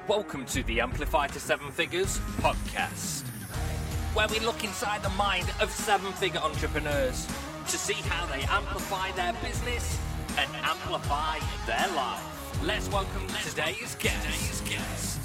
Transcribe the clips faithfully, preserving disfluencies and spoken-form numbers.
Welcome to the Amplify to Seven Figures podcast, where we look inside the mind of seven-figure entrepreneurs to see how they amplify their business and amplify their life. Let's welcome today's guest. Today's guest.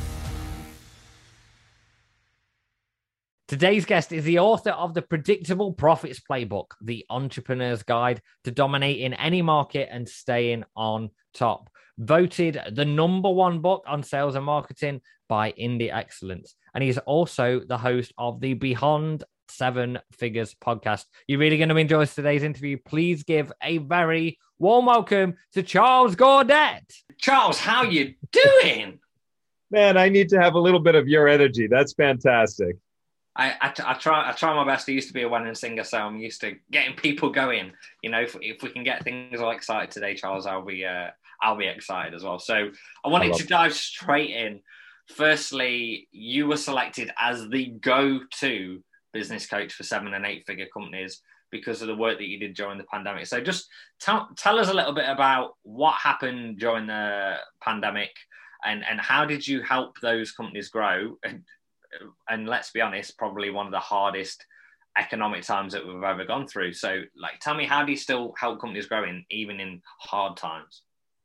Today's guest is the author of the Predictable Profits Playbook, the entrepreneur's guide to dominating any market and staying on top. Voted the number one book on sales and marketing by Indie Excellence. And he's also the host of the Beyond Seven Figures podcast. You're really going to enjoy today's interview. Please give a very warm welcome to Charles Gaudet. Charles, how you doing? Man, I need to have a little bit of your energy. That's fantastic. I, I, I try I try my best. I used to be a wedding singer, so I'm used to getting people going. You know, if, if we can get things all excited today, Charles, I'll be uh, I'll be excited as well. So I wanted I to dive straight in. Firstly, you were selected as the go-to business coach for seven and eight figure companies because of the work that you did during the pandemic. So just tell tell us a little bit about what happened during the pandemic and, and how did you help those companies grow? And, and let's be honest, probably one of the hardest economic times that we've ever gone through. So like, tell me, how do you still help companies grow in, even in hard times?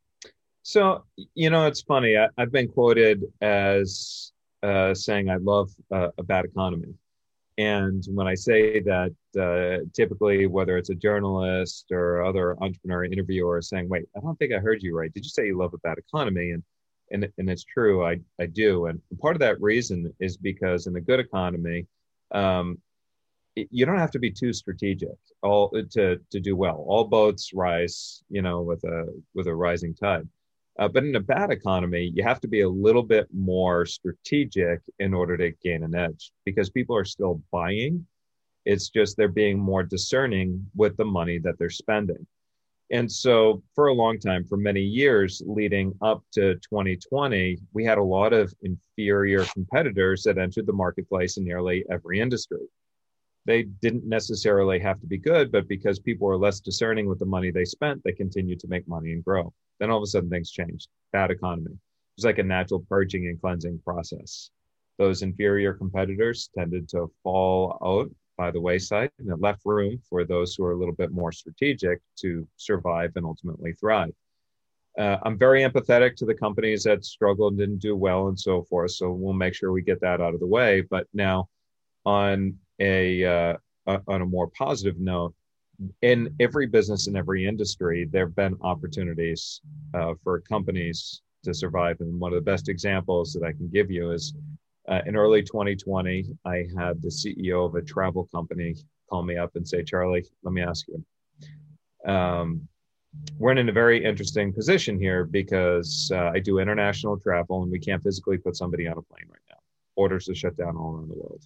So, you know, it's funny. I, I've been quoted as uh, saying I love uh, a bad economy. And when I say that, uh, typically, whether it's a journalist or other entrepreneur interviewer saying, wait, I don't think I heard you right. Did you say you love a bad economy? And and, and it's true, I, I do. And part of that reason is because in a good economy, um, it, you don't have to be too strategic all to, to do well. All boats rise, you know, with a with a rising tide. Uh, but in a bad economy, you have to be a little bit more strategic in order to gain an edge because people are still buying. It's just they're being more discerning with the money that they're spending. And so for a long time, for many years leading up to twenty twenty, we had a lot of inferior competitors that entered the marketplace in nearly every industry. They didn't necessarily have to be good, but because people were less discerning with the money they spent, they continued to make money and grow. Then all of a sudden things changed. Bad economy. It was like a natural purging and cleansing process. Those inferior competitors tended to fall out by the wayside, and it left room for those who are a little bit more strategic to survive and ultimately thrive. Uh, I'm very empathetic to the companies that struggled and didn't do well and so forth. So we'll make sure we get that out of the way. But now on a, uh, on a more positive note, in every business, in every industry, there have been opportunities uh, for companies to survive. And one of the best examples that I can give you is uh, in early twenty twenty, I had the C E O of a travel company call me up and say, Charlie, let me ask you. Um, we're in a very interesting position here because uh, I do international travel and we can't physically put somebody on a plane right now. Borders are shut down all around the world.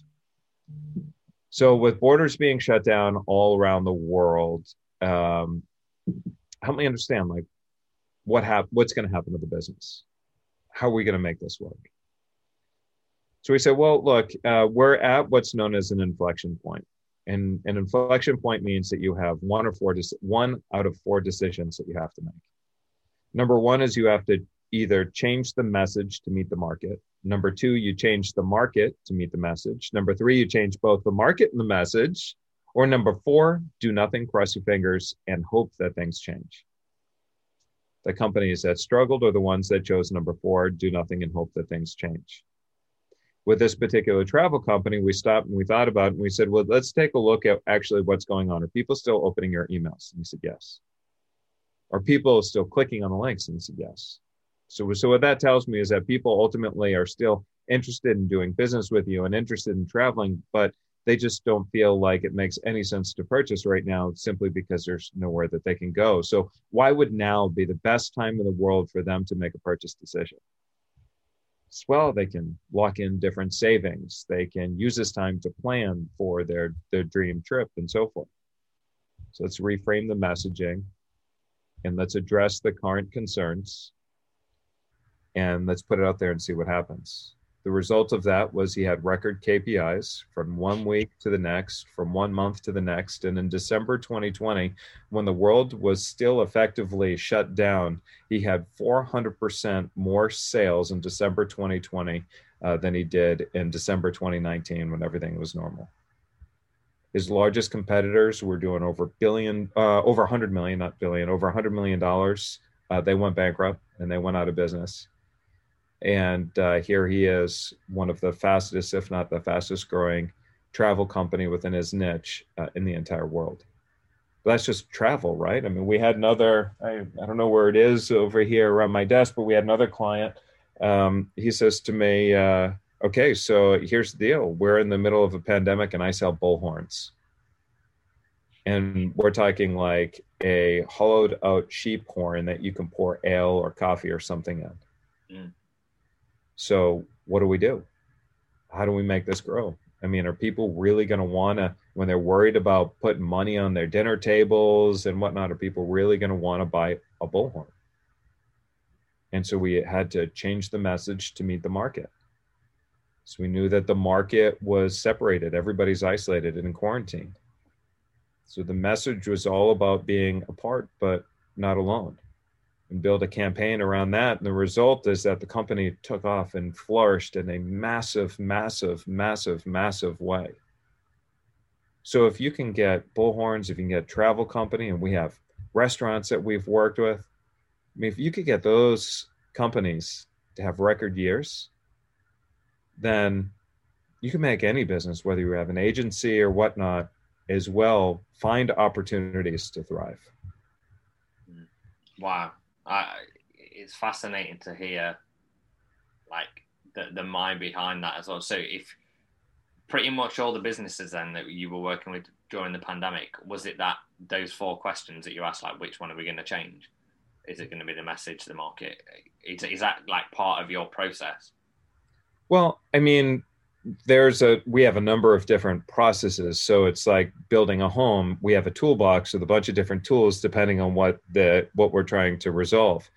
So with borders being shut down all around the world, um, help me understand, like, what hap- what's going to happen to the business? How are we going to make this work? So we said, well, look, uh, we're at what's known as an inflection point. And an inflection point means that you have one or four, de- one out of four decisions that you have to make. Number one is you have to either change the message to meet the market. Number two, you change the market to meet the message. Number three, you change both the market and the message. Or number four, do nothing, cross your fingers, and hope that things change. The companies that struggled are the ones that chose number four, do nothing and hope that things change. With this particular travel company, we stopped and we thought about it and we said, well, let's take a look at actually what's going on. Are people still opening your emails? And he said, yes. Are people still clicking on the links? And he said, yes. So, so what that tells me is that people ultimately are still interested in doing business with you and interested in traveling, but they just don't feel like it makes any sense to purchase right now simply because there's nowhere that they can go. So why would now be the best time in the world for them to make a purchase decision? Well, they can lock in different savings. They can use this time to plan for their, their dream trip and so forth. So let's reframe the messaging and let's address the current concerns and let's put it out there and see what happens. The result of that was he had record K P Is from one week to the next, from one month to the next. And in December twenty twenty, when the world was still effectively shut down, he had four hundred percent more sales in December twenty twenty uh, than he did in December twenty nineteen when everything was normal. His largest competitors were doing over billion, uh, over one hundred million, not billion, over one hundred million dollars. Uh, they went bankrupt and they went out of business. And uh, here he is, one of the fastest, if not the fastest growing travel company within his niche uh, in the entire world. But that's just travel, right? I mean, we had another, I, I don't know where it is over here around my desk, but we had another client. Um, he says to me, uh, okay, so here's the deal. We're in the middle of a pandemic and I sell bullhorns. And we're talking like a hollowed out sheep horn that you can pour ale or coffee or something in. Mm. So what do we do? How do we make this grow? I mean, are people really going to want to, when they're worried about putting money on their dinner tables and whatnot, are people really going to want to buy a bullhorn? And so we had to change the message to meet the market. So we knew that the market was separated. Everybody's isolated and in quarantine. So the message was all about being apart, but not alone. And build a campaign around that. And the result is that the company took off and flourished in a massive, massive, massive, massive way. So if you can get bullhorns, if you can get travel company, and we have restaurants that we've worked with, I mean, if you could get those companies to have record years, then you can make any business, whether you have an agency or whatnot, as well, find opportunities to thrive. Wow. Uh, it's fascinating to hear like the, the mind behind that as well. So if pretty much all the businesses then that you were working with during the pandemic, was it that those four questions that you asked, like which one are we going to change? Is it going to be the message, the market? Is, is that like part of your process? Well, I mean, there's a, we have a number of different processes. So it's like building a home. We have a toolbox with a bunch of different tools, depending on what the, what we're trying to resolve.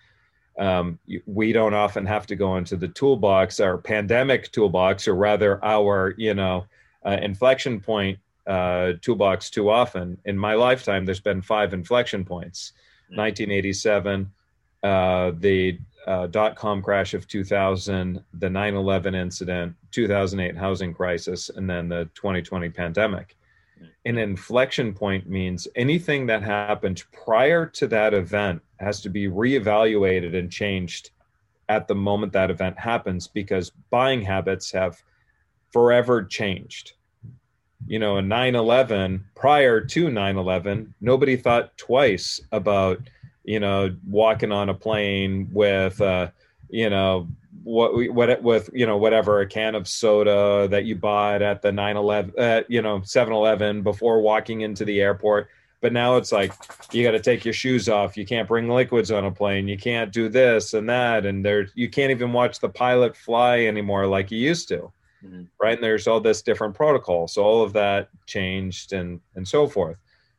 Um, we don't often have to go into the toolbox, our pandemic toolbox, or rather our, you know, uh, inflection point uh, toolbox too often. In my lifetime, there's been five inflection points. Mm-hmm. nineteen eighty-seven, uh, the uh, dot-com crash of two thousand, the nine eleven incident, two thousand eight housing crisis, and then the twenty twenty pandemic. An inflection point means anything that happened prior to that event has to be reevaluated and changed at the moment that event happens, because buying habits have forever changed. You know, in nine eleven, prior to nine eleven, nobody thought twice about, you know, walking on a plane with, uh, you know, what what with, you know, whatever, a can of soda that you bought at the nine eleven, uh, you know, seven eleven before walking into the airport. But now it's like, you got to take your shoes off. You can't bring liquids on a plane. You can't do this and that. And there, you can't even watch the pilot fly anymore like you used to. Mm-hmm. Right. And there's all this different protocol. So all of that changed and, and so forth.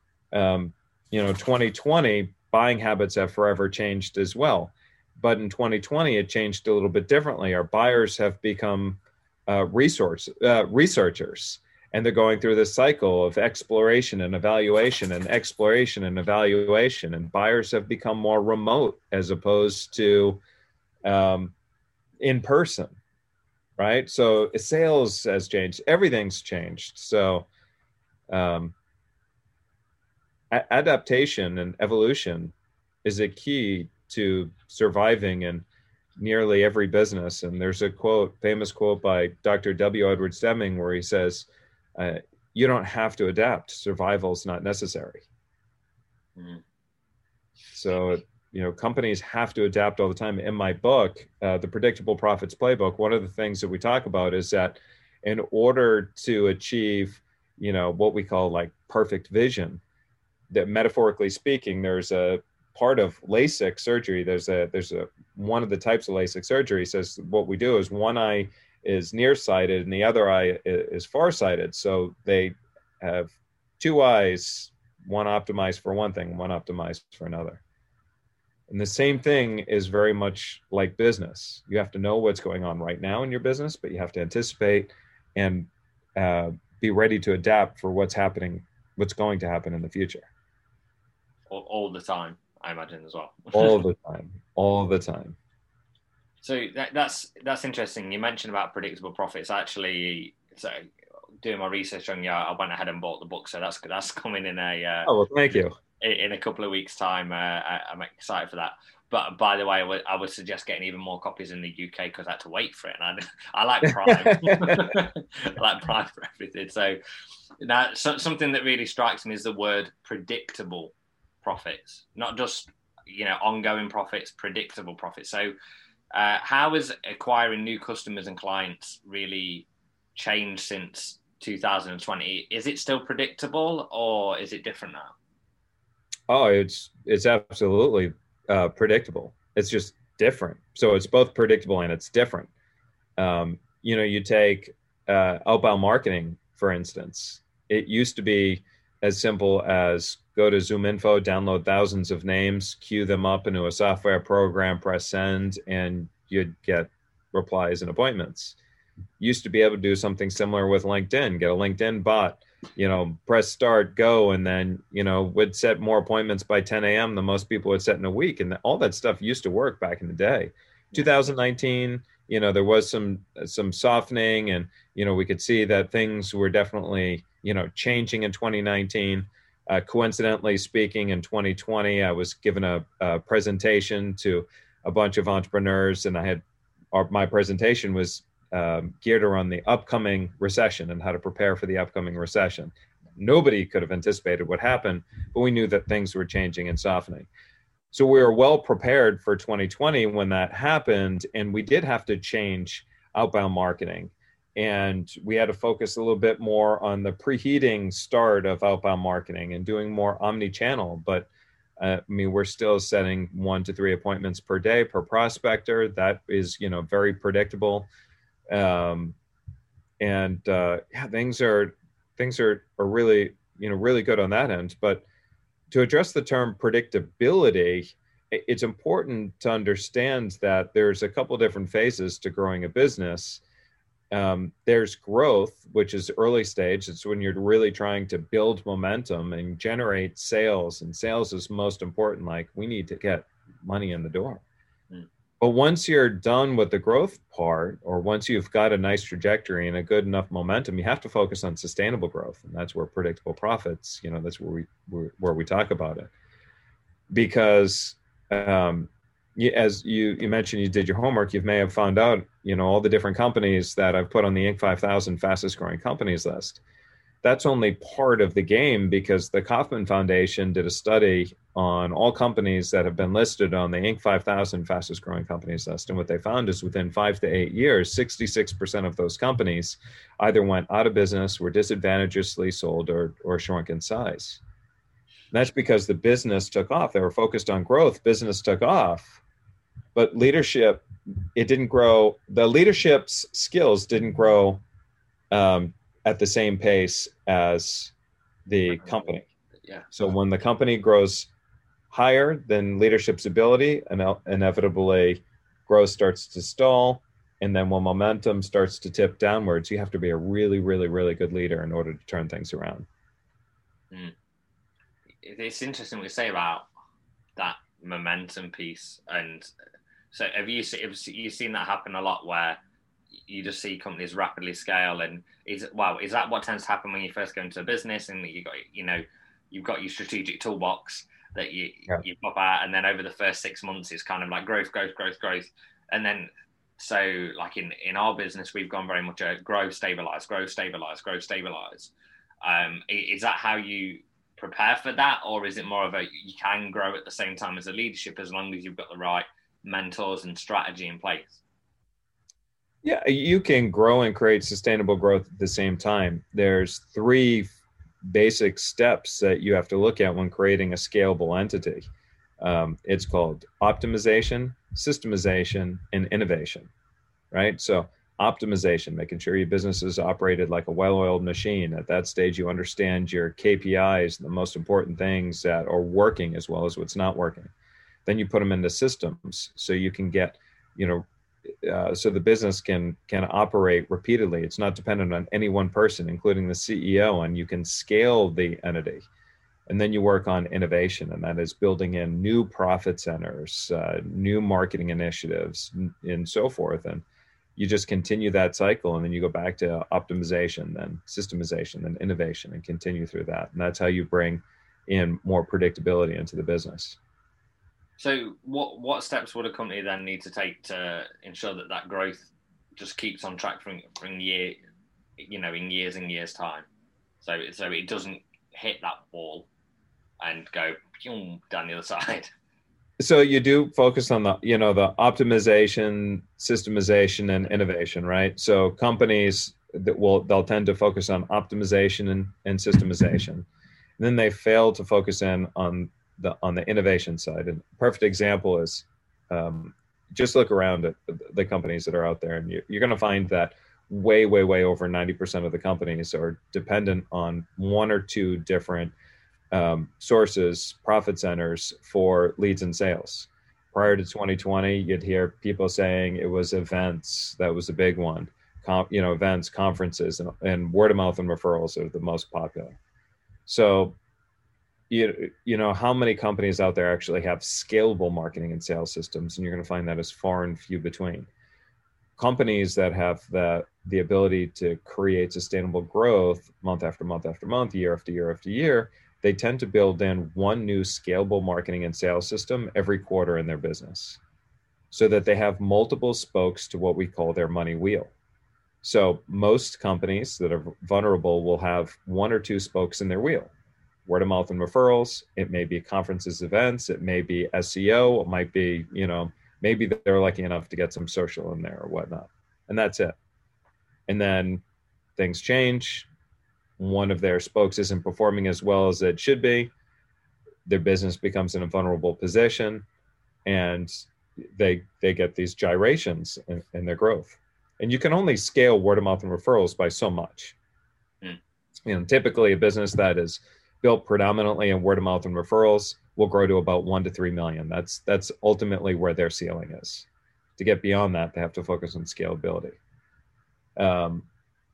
Um, you know, twenty twenty, buying habits have forever changed as well. But in twenty twenty, it changed a little bit differently. Our buyers have become uh, resource uh, researchers, and they're going through this cycle of exploration and evaluation and exploration and evaluation. And buyers have become more remote as opposed to um, in person, right? So sales has changed. Everything's changed. So um, a- adaptation and evolution is a key to surviving in nearly every business. And there's a quote, famous quote by Doctor W. Edwards Deming, where he says, uh, you don't have to adapt. Survival is not necessary. Mm-hmm. So, you know, companies have to adapt all the time. In my book, uh, The Predictable Profits Playbook, one of the things that we talk about is that in order to achieve, you know, what we call like perfect vision, that metaphorically speaking, there's a part of LASIK surgery. There's a, there's a, one of the types of LASIK surgery says what we do is one eye is nearsighted and the other eye is farsighted. So they have two eyes, one optimized for one thing, one optimized for another. And the same thing is very much like business. You have to know what's going on right now in your business, but you have to anticipate and uh, be ready to adapt for what's happening, what's going to happen in the future. All, all the time, I imagine as well. All the time, all the time. So that, that's that's interesting. You mentioned about predictable profits. Actually, so doing my research on you, I went ahead and bought the book. So that's that's coming in a. Uh, oh well, thank you. In, in a couple of weeks' time, uh, I, I'm excited for that. But by the way, I would, I would suggest getting even more copies in the U K because I had to wait for it. And I, I like Prime. I like Prime for everything. So now so, something that really strikes me is the word predictable profits, not just you know ongoing profits, predictable profits. So. Uh, how has acquiring new customers and clients really changed since two thousand twenty? Is it still predictable or is it different now? Oh, it's it's absolutely uh, predictable. It's just different. So it's both predictable and it's different. Um, you know, you take uh, outbound marketing, for instance. It used to be as simple as go to ZoomInfo, download thousands of names, queue them up into a software program, press send, and you'd get replies and appointments. Used to be able to do something similar with LinkedIn, get a LinkedIn bot, you know, press start, go, and then, you know, would set more appointments by ten a.m. than most people would set in a week. And all that stuff used to work back in the day. two thousand nineteen, you know, there was some some softening and, you know, we could see that things were definitely, you know, changing in twenty nineteen. Uh, coincidentally speaking, in twenty twenty, I was given a, a presentation to a bunch of entrepreneurs, and I had our, my presentation was um, geared around the upcoming recession and how to prepare for the upcoming recession. Nobody could have anticipated what happened, but we knew that things were changing and softening. So we were well prepared for twenty twenty when that happened, and we did have to change outbound marketing. And we had to focus a little bit more on the preheating start of outbound marketing and doing more omni-channel. But uh, I mean, we're still setting one to three appointments per day per prospector. That is, you know, very predictable. Um, and uh, yeah, things are things are, are really, you know, really good on that end. But to address the term predictability, it's important to understand that there's a couple different phases to growing a business. Um, there's growth, which is early stage. It's when you're really trying to build momentum and generate sales. And sales is most important. Like, we need to get money in the door. Mm. But once you're done with the growth part, or once you've got a nice trajectory and a good enough momentum, you have to focus on sustainable growth. And that's where predictable profits, you know, that's where we, where we talk about it. Because um, as you, you mentioned, you did your homework, you may have found out, you know, all the different companies that I've put on the Inc five thousand fastest growing companies list. That's only part of the game, because the Kauffman Foundation did a study on all companies that have been listed on the Inc five thousand fastest growing companies list. And what they found is within five to eight years, sixty-six percent of those companies either went out of business, were disadvantageously sold, or, or shrunk in size. And that's because the business took off. They were focused on growth. Business took off. But leadership, it didn't grow. The leadership's skills didn't grow um, at the same pace as the company. Yeah. So when the company grows higher than leadership's ability, ine- inevitably growth starts to stall. And then when momentum starts to tip downwards, you have to be a really, really, really good leader in order to turn things around. Mm. It's interesting what you say about that momentum piece. And so have you, have you seen that happen a lot, where you just see companies rapidly scale? And is wow, is that what tends to happen when you first go into a business, and you got, you know, you've got your strategic toolbox that you yeah. you pop out, and then over the first six months it's kind of like growth, growth, growth, growth, and then so like in in our business we've gone very much a grow, stabilize, grow, stabilize, grow, stabilize. Um, is that how you prepare for that, or is it more of a you can grow at the same time as a leadership as long as you've got the right mentors and strategy in place? Yeah, you can grow and create sustainable growth at the same time. There's three basic steps that you have to look at when creating a scalable entity. Um, it's called optimization, systemization, and innovation, right? So optimization, making sure your business is operated like a well-oiled machine. At that stage, you understand your K P Is, the most important things that are working as well as what's not working. Then you put them into systems so you can get, you know, uh, so the business can can operate repeatedly. It's not dependent on any one person, including the C E O, and you can scale the entity. And then you work on innovation, and that is building in new profit centers, uh, new marketing initiatives, and so forth. And you just continue that cycle, and then you go back to optimization, then systemization, then innovation, and continue through that. And that's how you bring in more predictability into the business. So what what steps would a company then need to take to ensure that that growth just keeps on track for, for year, you know, in years and years time? So so it doesn't hit that wall and go down the other side. So you do focus on the, you know, the optimization, systemization, and innovation, right? So companies that will, they'll tend to focus on optimization and, and systemization. And then they fail to focus in on the, on the innovation side. And a perfect example is um, just look around at the companies that are out there, and you, you're going to find that way, way, way over ninety percent of the companies are dependent on one or two different Um, sources, profit centers for leads and sales. Prior to twenty twenty, you'd hear people saying it was events. That was a big one. Com- you know, events, conferences, and, and word of mouth and referrals are the most popular. So, you, you know, how many companies out there actually have scalable marketing and sales systems? And you're going to find that is far and few between. Companies that have the, the ability to create sustainable growth month after month after month, year after year after year, they tend to build in one new scalable marketing and sales system every quarter in their business so that they have multiple spokes to what we call their money wheel. So most companies that are vulnerable will have one or two spokes in their wheel. Word of mouth and referrals. It may be conferences, events. It may be S E O. It might be, you know, maybe they're lucky enough to get some social in there or whatnot. And that's it. And then things change. One of their spokes isn't performing as well as it should be. Their business becomes in a vulnerable position, and they they get these gyrations in, in their growth. And you can only scale word of mouth and referrals by so much. Mm. You know, typically a business that is built predominantly on word of mouth and referrals will grow to about one to three million. That's that's ultimately where their ceiling is. To get beyond that, they have to focus on scalability. Um,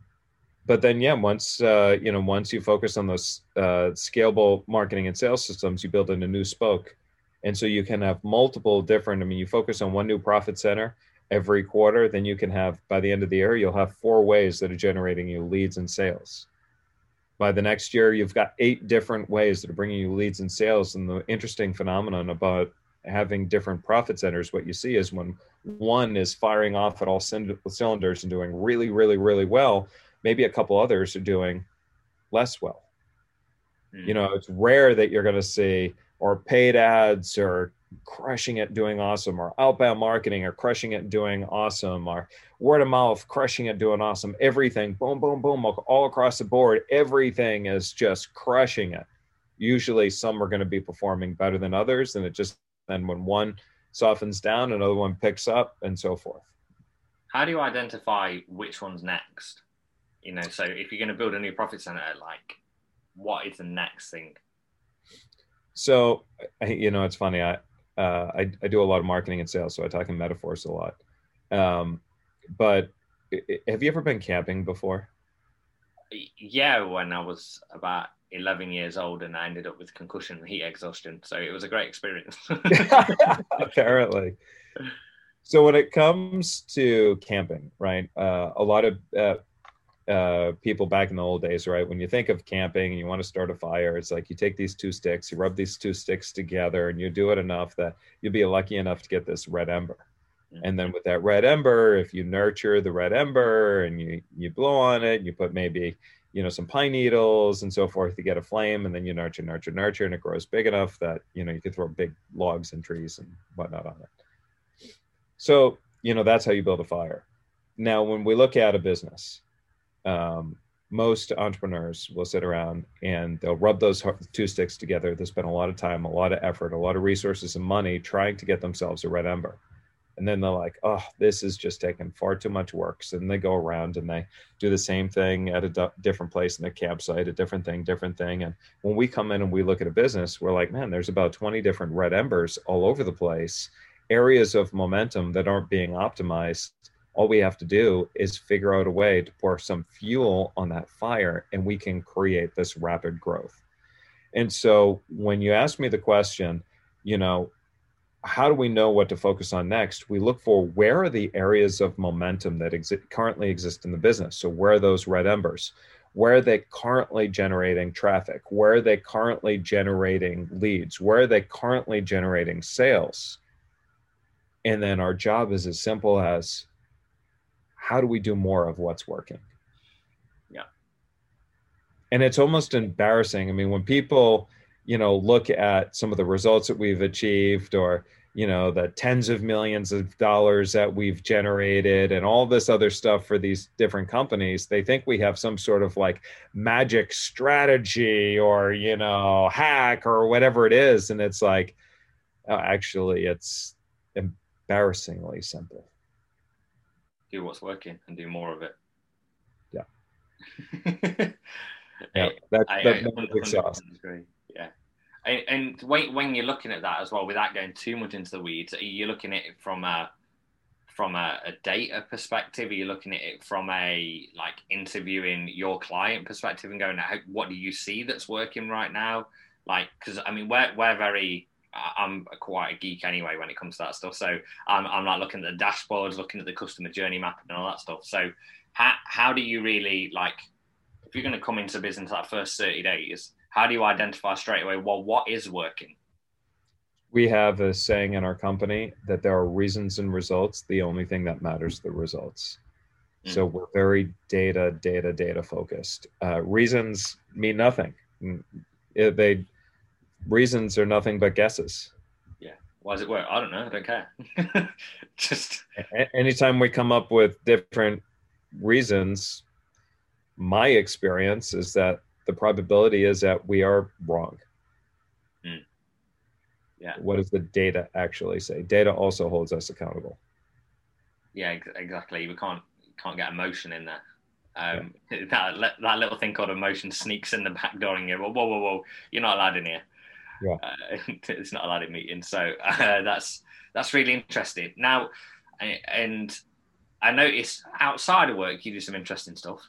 But then, yeah, once uh, you know, once you focus on those uh, scalable marketing and sales systems, you build in a new spoke, and so you can have multiple different. I mean, you focus on one new profit center every quarter, then you can have by the end of the year, you'll have four ways that are generating you leads and sales. By the next year, you've got eight different ways that are bringing you leads and sales. And the interesting phenomenon about having different profit centers, what you see is when one is firing off at all cylinders and doing really, really, really well, maybe a couple others are doing less well. Mm. You know, it's rare that you're going to see or paid ads are crushing it, doing awesome, or outbound marketing are crushing it, doing awesome, or word of mouth, crushing it, doing awesome. Everything, boom, boom, boom, all across the board. Everything is just crushing it. Usually some are going to be performing better than others. And it just, then when one softens down, another one picks up and so forth. How do you identify which one's next? You know, so if you're going to build a new profit center, like, what is the next thing? So, you know, it's funny. I, uh, I I do a lot of marketing and sales, so I talk in metaphors a lot. Um, but have you ever been camping before? Yeah, when I was about eleven years old, and I ended up with concussion and heat exhaustion. So it was a great experience. Apparently. So when it comes to camping, right, uh, a lot of uh, Uh, people back in the old days, right? When you think of camping and you want to start a fire, it's like you take these two sticks, you rub these two sticks together, and you do it enough that you'll be lucky enough to get this red ember. Mm-hmm. And then with that red ember, if you nurture the red ember and you you blow on it, and you put maybe, you know, some pine needles and so forth to get a flame, and then you nurture, nurture, nurture, and it grows big enough that, you know, you can throw big logs and trees and whatnot on it. So, you know, that's how you build a fire. Now, when we look at a business, Um, most entrepreneurs will sit around and they'll rub those two sticks together. They spend a lot of time, a lot of effort, a lot of resources and money trying to get themselves a red ember. And then they're like, oh, this is just taking far too much work. So then they go around and they do the same thing at a d- different place in the campsite, a different thing, different thing. And when we come in and we look at a business, we're like, man, there's about twenty different red embers all over the place, areas of momentum that aren't being optimized. All we have to do is figure out a way to pour some fuel on that fire, and we can create this rapid growth. And so when you ask me the question, you know, how do we know what to focus on next? We look for where are the areas of momentum that exi- currently exist in the business. So where are those red embers? Where are they currently generating traffic? Where are they currently generating leads? Where are they currently generating sales? And then our job is as simple as, how do we do more of what's working? Yeah. And it's almost embarrassing. I mean, when people, you know, look at some of the results that we've achieved, or, you know, the tens of millions of dollars that we've generated and all this other stuff for these different companies, they think we have some sort of like magic strategy or, you know, hack or whatever it is. And it's like, oh, actually, it's embarrassingly simple. Do what's working and do more of it. Yeah. Yeah, that's I, that, I, that's awesome. Agree. Yeah, and, and when when you're looking at that as well, without going too much into the weeds, are you looking at it from a from a, a data perspective? Are you looking at it from a like interviewing your client perspective and going, what do you see that's working right now? Like, because I mean, we're we're very I'm quite a geek anyway when it comes to that stuff. So I'm I'm like looking at the dashboards, looking at the customer journey mapping and all that stuff. So how how do you really like? If you're going to come into business that first thirty days, how do you identify straight away, well, what is working? We have a saying in our company that there are reasons and results. The only thing that matters is the results. Mm. So we're very data, data, data focused. Uh, reasons mean nothing. It, they reasons are nothing but guesses. Yeah. Why does it work? I don't know. I don't care. Just anytime we come up with different reasons, my experience is that the probability is that we are wrong. Mm. Yeah. What does the data actually say? Data also holds us accountable. Yeah, ex- exactly. We can't can't get emotion in there. Um, yeah. that that little thing called emotion sneaks in the back door and you go, whoa, whoa, whoa, you're not allowed in here. Yeah. Uh, it's not allowed in meetings. So uh, that's that's really interesting. Now, and I noticed outside of work you do some interesting stuff.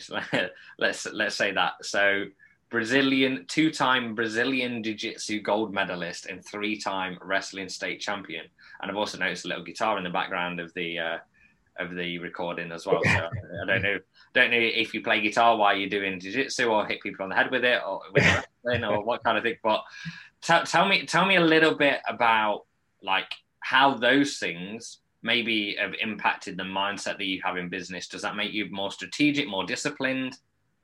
Let's let's say that. So Brazilian, two-time Brazilian Jiu-Jitsu gold medalist and three-time wrestling state champion. And I've also noticed a little guitar in the background of the uh, of the recording as well. So I don't know don't know if you play guitar while you're doing jiu-jitsu or hit people on the head with it or with wrestling or what kind of thing. But t- tell me tell me a little bit about like how those things maybe have impacted the mindset that you have in business. Does that make you more strategic, more disciplined?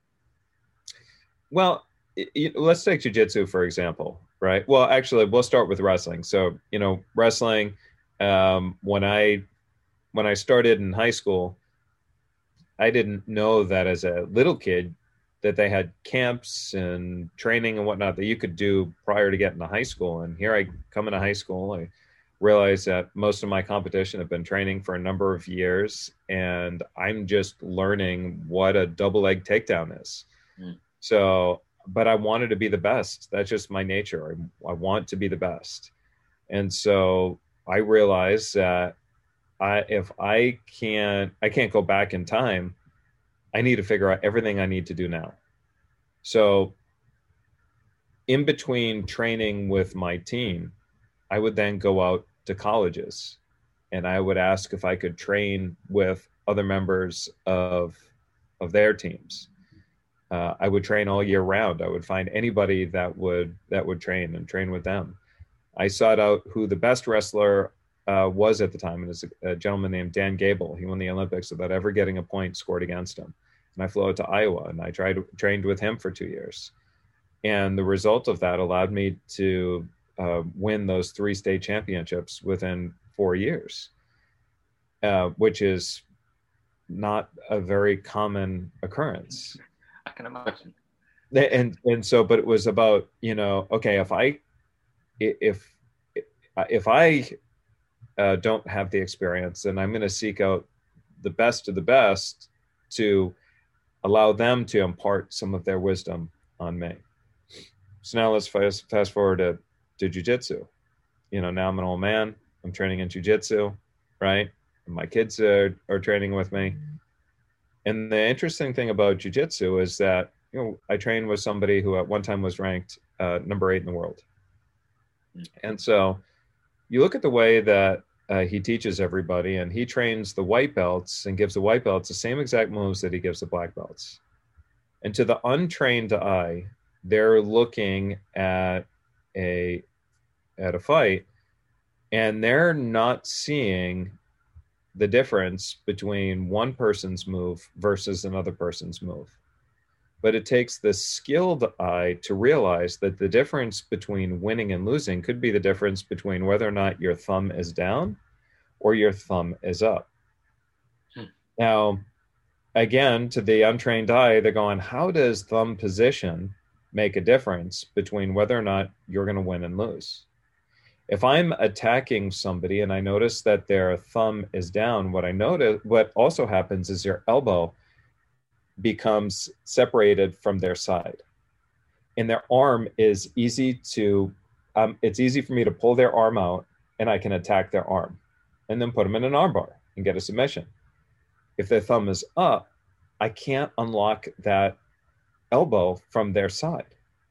Well, it, let's take jiu-jitsu, for example, right? Well, actually, we'll start with wrestling. So, you know, wrestling, um, when I, when I started in high school, I didn't know that as a little kid that they had camps and training and whatnot that you could do prior to getting to high school. And here I come into high school, I realize that most of my competition have been training for a number of years, and I'm just learning what a double leg takedown is. Mm. So, but I wanted to be the best. That's just my nature. I, I want to be the best. And so I realized that I, if I can't, I can't go back in time, I need to figure out everything I need to do now. So in between training with my team, I would then go out to colleges and I would ask if I could train with other members of, of their teams. Uh, I would train all year round. I would find anybody that would, that would train and train with them. I sought out who the best wrestler uh, was at the time. And it's a, a gentleman named Dan Gable. He won the Olympics without ever getting a point scored against him. And I flew out to Iowa and I tried trained with him for two years. And the result of that allowed me to uh, win those three state championships within four years, uh, which is not a very common occurrence. I can imagine. And and so, but it was about, you know, okay, if I, if, if I uh, don't have the experience, and I'm going to seek out the best of the best to allow them to impart some of their wisdom on me. So now let's fast, fast forward to, to jiu-jitsu. You know, now I'm an old man. I'm training in jiu-jitsu, right? And my kids are, are training with me. And the interesting thing about jiu-jitsu is that, you know, I trained with somebody who at one time was ranked uh, number eight in the world. And so you look at the way that uh, he teaches everybody, and he trains the white belts and gives the white belts the same exact moves that he gives the black belts. And to the untrained eye, they're looking at a at a fight, and they're not seeing the difference between one person's move versus another person's move. But it takes the skilled eye to realize that the difference between winning and losing could be the difference between whether or not your thumb is down or your thumb is up. Hmm. Now, again, to the untrained eye, they're going, how does thumb position make a difference between whether or not you're going to win and lose? If I'm attacking somebody and I notice that their thumb is down, what I notice, what also happens is your elbow becomes separated from their side, and their arm is easy to, um, it's easy for me to pull their arm out, and I can attack their arm and then put them in an arm bar and get a submission. If their thumb is up, I can't unlock that elbow from their side.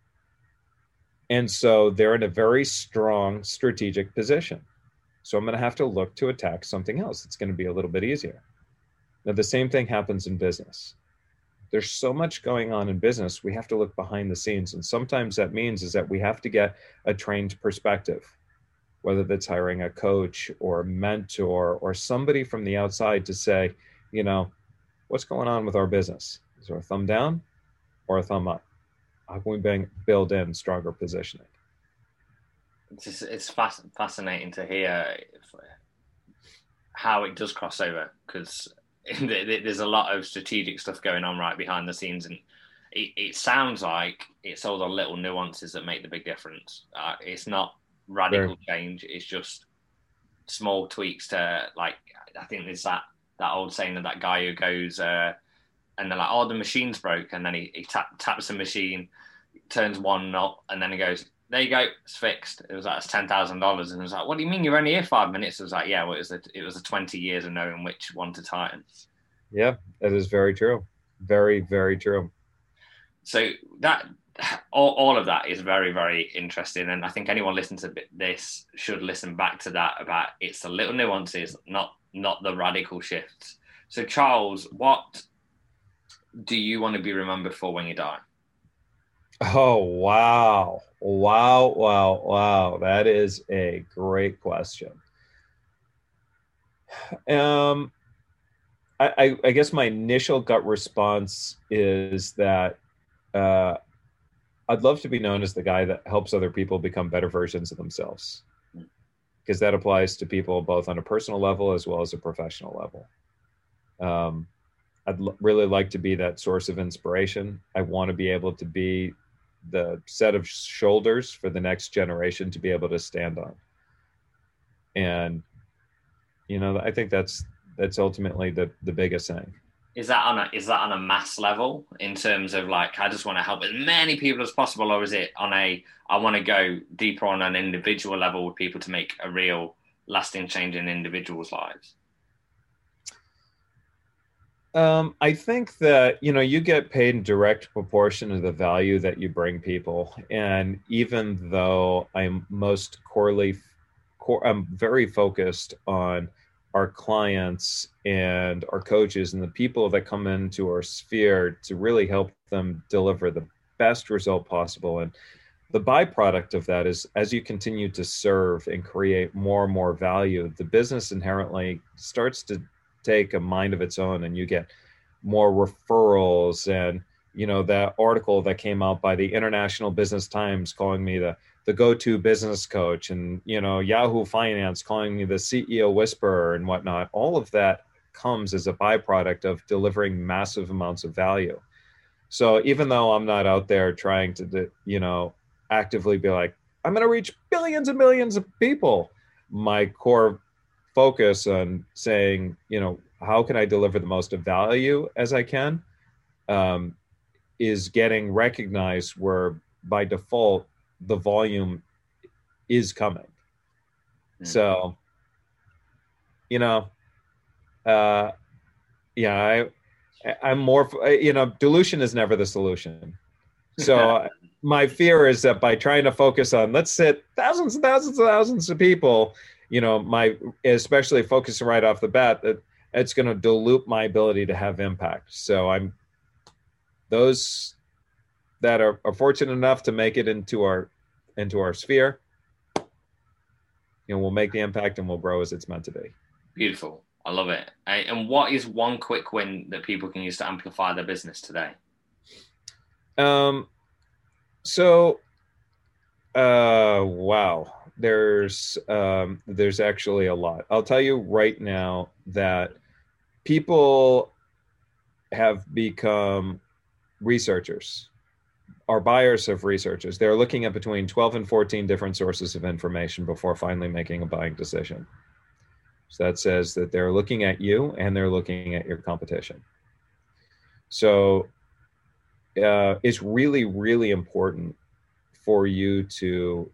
And so they're in a very strong strategic position. So I'm going to have to look to attack something else. It's going to be a little bit easier. Now, the same thing happens in business. There's so much going on in business, we have to look behind the scenes. And sometimes that means is that we have to get a trained perspective, whether that's hiring a coach or a mentor or somebody from the outside to say, you know, what's going on with our business? Is there a thumb down or a thumb up? How can we bang, build in stronger positioning? It's, just, it's fasc- fascinating to hear how it does cross over, because there's a lot of strategic stuff going on right behind the scenes, and it, it sounds like it's all the little nuances that make the big difference. Uh, it's not radical sure. change. It's just small tweaks to, like, I think there's that, that old saying of that guy who goes, uh, and they're like, oh, the machine's broke. And then he, he tap, taps the machine, turns one knot, and then he goes, there you go, it's fixed. It was like, it's ten thousand dollars. And it was like, what do you mean you're only here five minutes? It was like, yeah, well, it was the, it was the twenty years of knowing which one to tighten. Yeah, that is very true. Very, very true. So that, all, all of that is very, very interesting. And I think anyone listening to this should listen back to that, about it's the little nuances, not, not the radical shifts. So Charles, what do you want to be remembered for when you die? Oh, wow. Wow, wow, wow. That is a great question. Um, I, I, I guess my initial gut response is that uh, I'd love to be known as the guy that helps other people become better versions of themselves, because that applies to people both on a personal level as well as a professional level. Um, I'd l- really like to be that source of inspiration. I want to be able to be the set of shoulders for the next generation to be able to stand on. And, you know, I think that's, that's ultimately the, the biggest thing. Is that on a, is that on a mass level in terms of like, I just want to help as many people as possible? Or is it on a, I want to go deeper on an individual level with people to make a real lasting change in individuals' lives? Um, I think that, you know, you get paid in direct proportion to the value that you bring people. And even though I'm most corely, core, I'm very focused on our clients and our coaches and the people that come into our sphere to really help them deliver the best result possible. And the byproduct of that is, as you continue to serve and create more and more value, the business inherently starts to take a mind of its own, and you get more referrals. And, you know, that article that came out by the International Business Times calling me the, the go-to business coach, and, you know, Yahoo Finance calling me the C E O whisperer and whatnot, all of that comes as a byproduct of delivering massive amounts of value. So even though I'm not out there trying to, you know, actively be like, I'm going to reach billions and millions of people, my core focus on saying, you know, how can I deliver the most of value as I can, um, is getting recognized where by default the volume is coming. Mm. So, you know, uh, yeah, I, I'm more, you know, dilution is never the solution. So my fear is that by trying to focus on, let's sit thousands and thousands and thousands of people, you know, my, especially focusing right off the bat, that it's going to dilute my ability to have impact. So I'm, those that are, are fortunate enough to make it into our, into our sphere, you know, we'll make the impact and we'll grow as it's meant to be. Beautiful. I love it. And what is one quick win that people can use to amplify their business today? Um, so, uh, wow, there's, um, there's actually a lot. I'll tell you right now that people have become researchers. Our buyers of researchers. They're looking at between twelve and fourteen different sources of information before finally making a buying decision. So that says that they're looking at you and they're looking at your competition. So uh, it's really, really important for you to,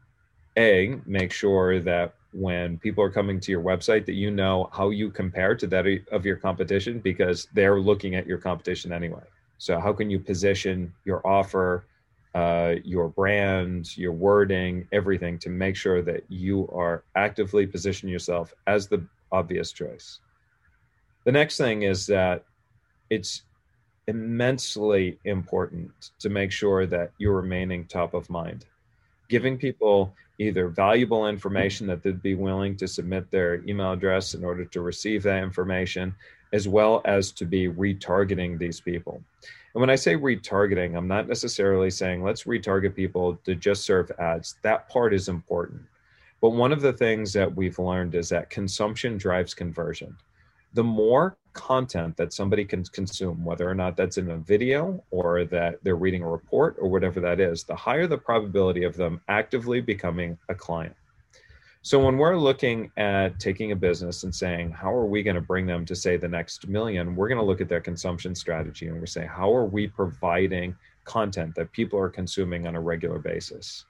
A, make sure that when people are coming to your website that you know how you compare to that of your competition, because they're looking at your competition anyway. So how can you position your offer, uh, your brand, your wording, everything to make sure that you are actively positioning yourself as the obvious choice. The next thing is that it's immensely important to make sure that you're remaining top of mind, giving people either valuable information that they'd be willing to submit their email address in order to receive that information, as well as to be retargeting these people. And when I say retargeting, I'm not necessarily saying let's retarget people to just serve ads. That part is important. But one of the things that we've learned is that consumption drives conversion. The more content that somebody can consume, whether or not that's in a video or that they're reading a report or whatever that is, the higher the probability of them actively becoming a client. So when we're looking at taking a business and saying, how are we going to bring them to say the next million, we're going to look at their consumption strategy and we say, how are we providing content that people are consuming on a regular basis?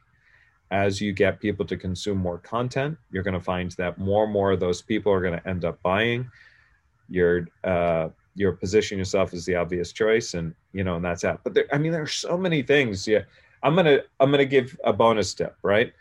As you get people to consume more content, you're going to find that more and more of those people are going to end up buying. You're, uh, you're positioning yourself as the obvious choice, and you know, and that's that. But there, I mean, there are so many things. Yeah, I'm gonna I'm gonna give a bonus tip, right?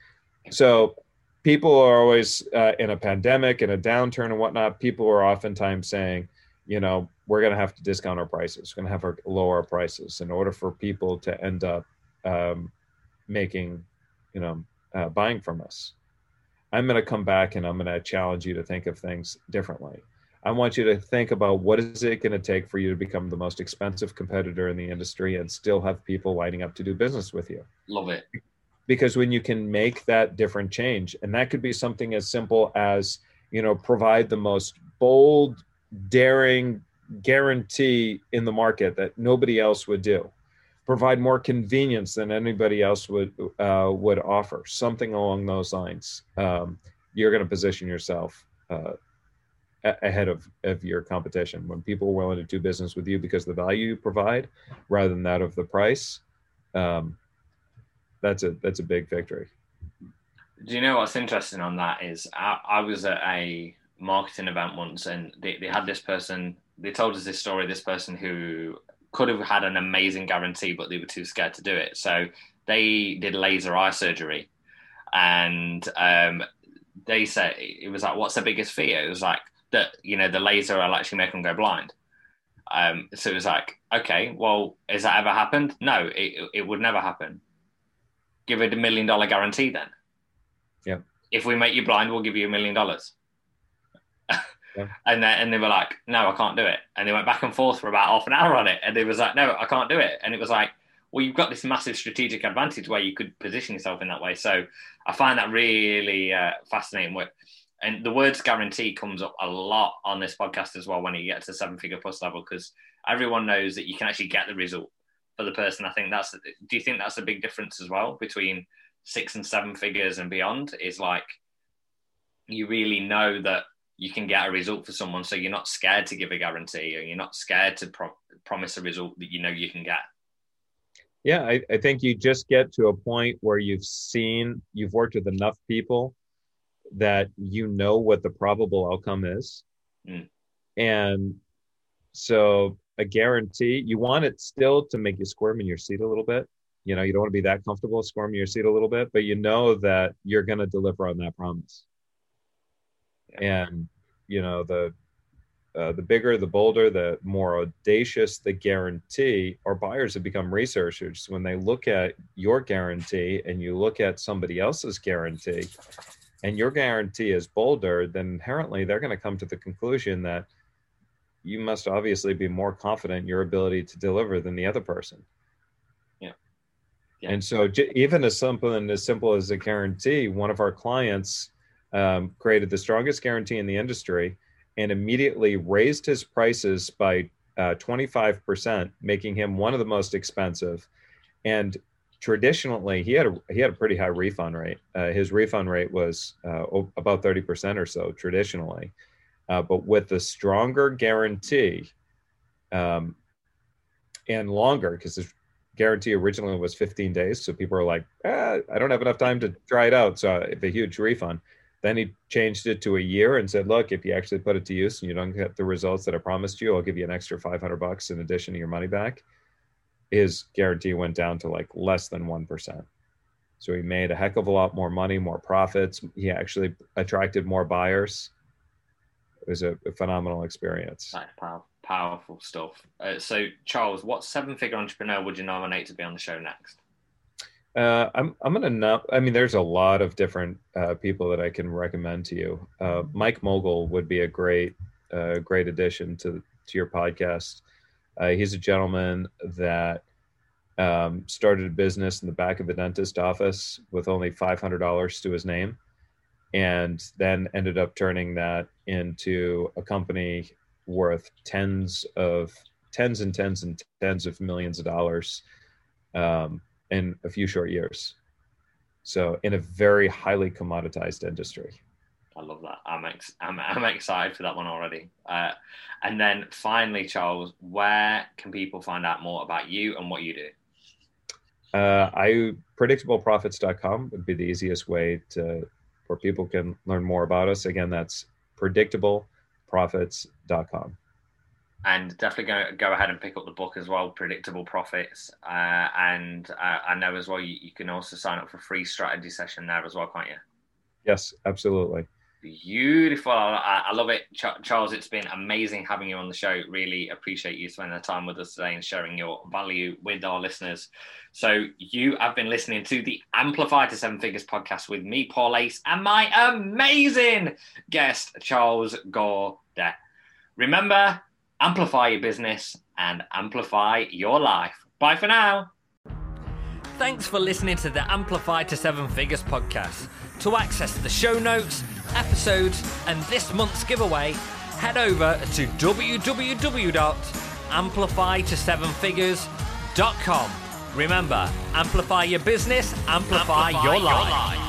So people are always uh, in a pandemic, in a downturn, and whatnot. People are oftentimes saying, you know, we're gonna have to discount our prices. We're gonna have to lower our prices in order for people to end up um, making, you know, uh, buying from us. I'm gonna come back and I'm gonna challenge you to think of things differently. I want you to think about what is it going to take for you to become the most expensive competitor in the industry and still have people lining up to do business with you. Love it. Because when you can make that different change, and that could be something as simple as, you know, provide the most bold, daring guarantee in the market that nobody else would do. Provide more convenience than anybody else would uh, would offer. Something along those lines. Um, you're going to position yourself uh, ahead of, of your competition. When people are willing to do business with you because of the value you provide rather than that of the price, um, that's a that's a big victory. Do you know what's interesting on that is I, I was at a marketing event once and they, they had this person, they told us this story, this person who could have had an amazing guarantee, but they were too scared to do it. So they did laser eye surgery and um, they said, it was like, what's the biggest fear? It was like, that, you know, the laser will actually make them go blind. Um, so it was like, okay, well, has that ever happened? No, it, it would never happen. Give it a million dollar guarantee then. Yeah. If we make you blind, we'll give you a million dollars. Yeah. And then, and they were like, no, I can't do it. And they went back and forth for about half an hour on it. And they was like, no, I can't do it. And it was like, well, you've got this massive strategic advantage where you could position yourself in that way. So I find that really uh, fascinating work. And the words guarantee comes up a lot on this podcast as well when you get to seven figure plus level, because everyone knows that you can actually get the result for the person. I think that's, do you think that's a big difference as well between six and seven figures and beyond? Is like, you really know that you can get a result for someone. So you're not scared to give a guarantee, or you're not scared to pro- promise a result that you know you can get. Yeah, I, I think you just get to a point where you've seen, you've worked with enough people that you know what the probable outcome is. Mm. And so a guarantee, you want it still to make you squirm in your seat a little bit. You know, you don't want to be that comfortable squirming your seat a little bit, but you know that you're going to deliver on that promise. Yeah. And, you know, the uh, the bigger, the bolder, the more audacious the guarantee, our buyers have become researchers. When they look at your guarantee and you look at somebody else's guarantee, and your guarantee is bolder, then inherently they're going to come to the conclusion that you must obviously be more confident in your ability to deliver than the other person. Yeah. Yeah. And so j- even as simple and as simple as a guarantee, one of our clients um, created the strongest guarantee in the industry and immediately raised his prices by uh, twenty-five percent, making him one of the most expensive. And traditionally, he had a he had a pretty high refund rate. Uh, his refund rate was uh, about thirty percent or so traditionally. Uh, but with the stronger guarantee um, and longer, because the guarantee originally was fifteen days. So people are like, ah, I don't have enough time to try it out. So it's a huge refund. Then he changed it to a year and said, look, if you actually put it to use and you don't get the results that I promised you, I'll give you an extra five hundred bucks in addition to your money back. His guarantee went down to like less than one percent. So he made a heck of a lot more money, more profits. He actually attracted more buyers. It was a, a phenomenal experience. That's powerful, powerful stuff. Uh, so, Charles, what seven-figure entrepreneur would you nominate to be on the show next? Uh, I'm I'm gonna not. I mean, there's a lot of different uh, people that I can recommend to you. Uh, Mike Mogul would be a great uh, great addition to to your podcast. Uh, he's a gentleman that um, started a business in the back of the dentist office with only five hundred dollars to his name, and then ended up turning that into a company worth tens of tens and tens and tens of millions of dollars um, in a few short years. So in a very highly commoditized industry. I love that. I'm ex- I'm, I'm excited for that one already. Uh, and then finally, Charles, where can people find out more about you and what you do? Uh, I predictable profits dot com would be the easiest way to where people can learn more about us. Again, that's predictable profits dot com. And definitely go go ahead and pick up the book as well, Predictable Profits. Uh, and uh, I know as well you, you can also sign up for a free strategy session there as well, can't you? Yes, absolutely. Beautiful. I, I love it. Ch- Charles, it's been amazing having you on the show. Really appreciate you spending the time with us today and sharing your value with our listeners. So you have been listening to the Amplify to Seven Figures podcast with me, Paul Ace, and my amazing guest, Charles Gaudet. Remember, amplify your business and amplify your life. Bye for now. Thanks for listening to the Amplify to Seven Figures podcast. To access the show notes, episodes, and this month's giveaway, head over to w w w dot amplify to seven figures dot com. Remember, amplify your business, amplify, amplify your, life. your life.